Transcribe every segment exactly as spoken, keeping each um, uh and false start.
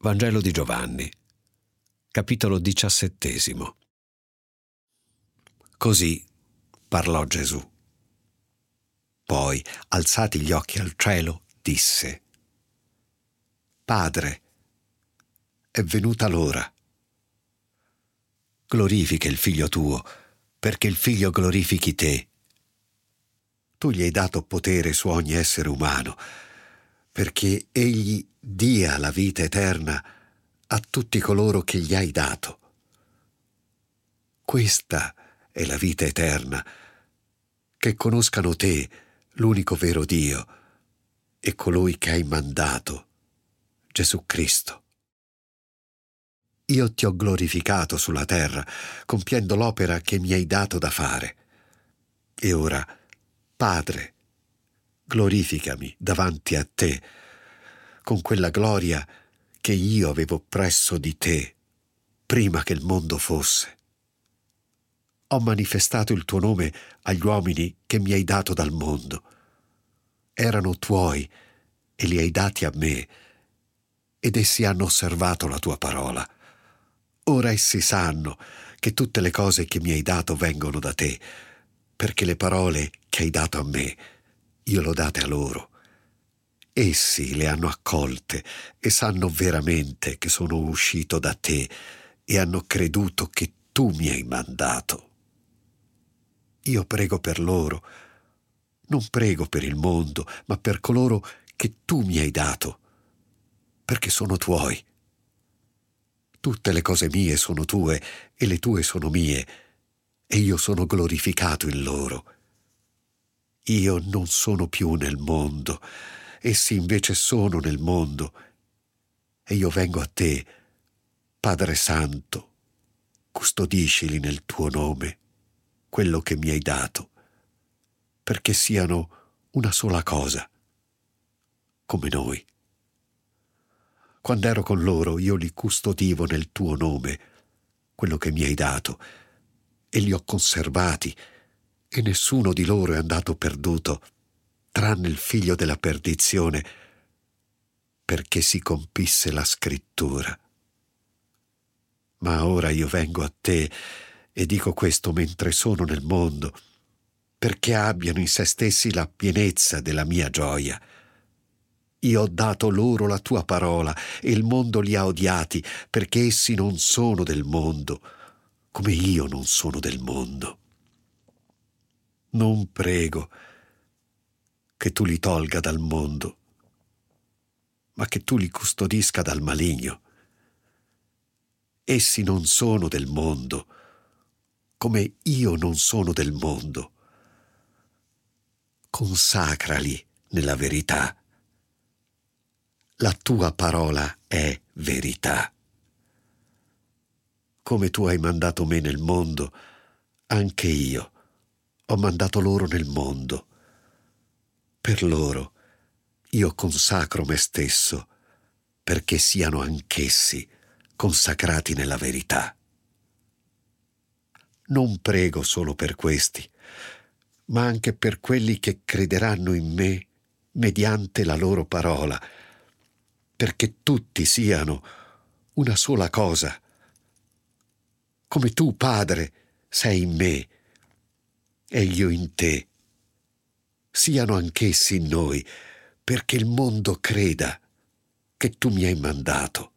Vangelo di Giovanni, capitolo diciassettesimo. Così parlò Gesù. Poi, alzati gli occhi al cielo, disse: Padre, è venuta l'ora. Glorifica il Figlio tuo, perché il Figlio glorifichi te. Tu gli hai dato potere su ogni essere umano, perché egli dia la vita eterna a tutti coloro che gli hai dato. Questa è la vita eterna, che conoscano te, l'unico vero Dio, e colui che hai mandato, Gesù Cristo. Io ti ho glorificato sulla terra, compiendo l'opera che mi hai dato da fare. E ora, Padre, glorificami davanti a te, con quella gloria che io avevo presso di te, prima che il mondo fosse. Ho manifestato il tuo nome agli uomini che mi hai dato dal mondo. Erano tuoi e li hai dati a me, ed essi hanno osservato la tua parola. Ora essi sanno che tutte le cose che mi hai dato vengono da te, perché le parole che hai dato a me, io l'ho date a loro. Essi le hanno accolte e sanno veramente che sono uscito da te e hanno creduto che tu mi hai mandato. Io prego per loro, non prego per il mondo, ma per coloro che tu mi hai dato, perché sono tuoi. Tutte le cose mie sono tue e le tue sono mie, e io sono glorificato in loro. Io non sono più nel mondo, essi invece sono nel mondo, e io vengo a te, Padre Santo, custodiscili nel tuo nome, quello che mi hai dato, perché siano una sola cosa, come noi. Quando ero con loro, io li custodivo nel tuo nome, quello che mi hai dato, e li ho conservati, e nessuno di loro è andato perduto, tranne il figlio della perdizione, perché si compisse la scrittura. Ma ora io vengo a te e dico questo mentre sono nel mondo, perché abbiano in se stessi la pienezza della mia gioia. Io ho dato loro la tua parola e il mondo li ha odiati, perché essi non sono del mondo, come io non sono del mondo. Non prego che tu li tolga dal mondo, ma che tu li custodisca dal maligno. Essi non sono del mondo, come io non sono del mondo. Consacrali nella verità. La tua parola è verità. Come tu hai mandato me nel mondo, anche io ho mandato loro nel mondo. Per loro io consacro me stesso, perché siano anch'essi consacrati nella verità. Non prego solo per questi, ma anche per quelli che crederanno in me mediante la loro parola, perché tutti siano una sola cosa. Come tu, Padre, sei in me e io in te, siano anch'essi in noi, perché il mondo creda che tu mi hai mandato.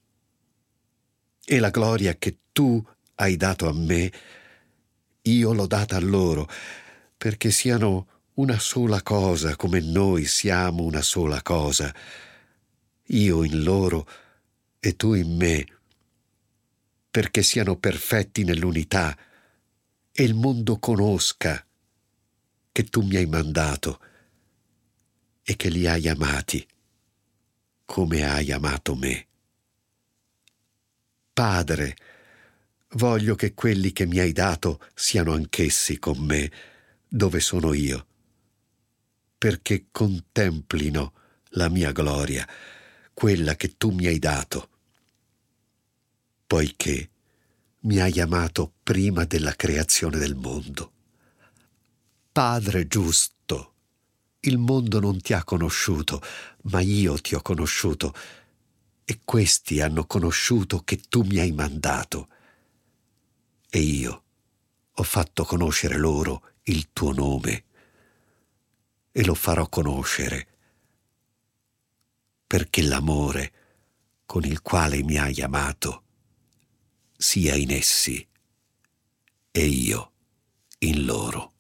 E la gloria che tu hai dato a me, io l'ho data a loro, perché siano una sola cosa come noi siamo una sola cosa, io in loro e tu in me, perché siano perfetti nell'unità e il mondo conosca che tu mi hai mandato e che li hai amati come hai amato me. Padre, voglio che quelli che mi hai dato siano anch'essi con me dove sono io, perché contemplino la mia gloria, quella che tu mi hai dato, poiché mi hai amato prima della creazione del mondo. Padre giusto, il mondo non ti ha conosciuto, ma io ti ho conosciuto, e questi hanno conosciuto che tu mi hai mandato, e io ho fatto conoscere loro il tuo nome, e lo farò conoscere, perché l'amore con il quale mi hai amato sia in essi e io in loro.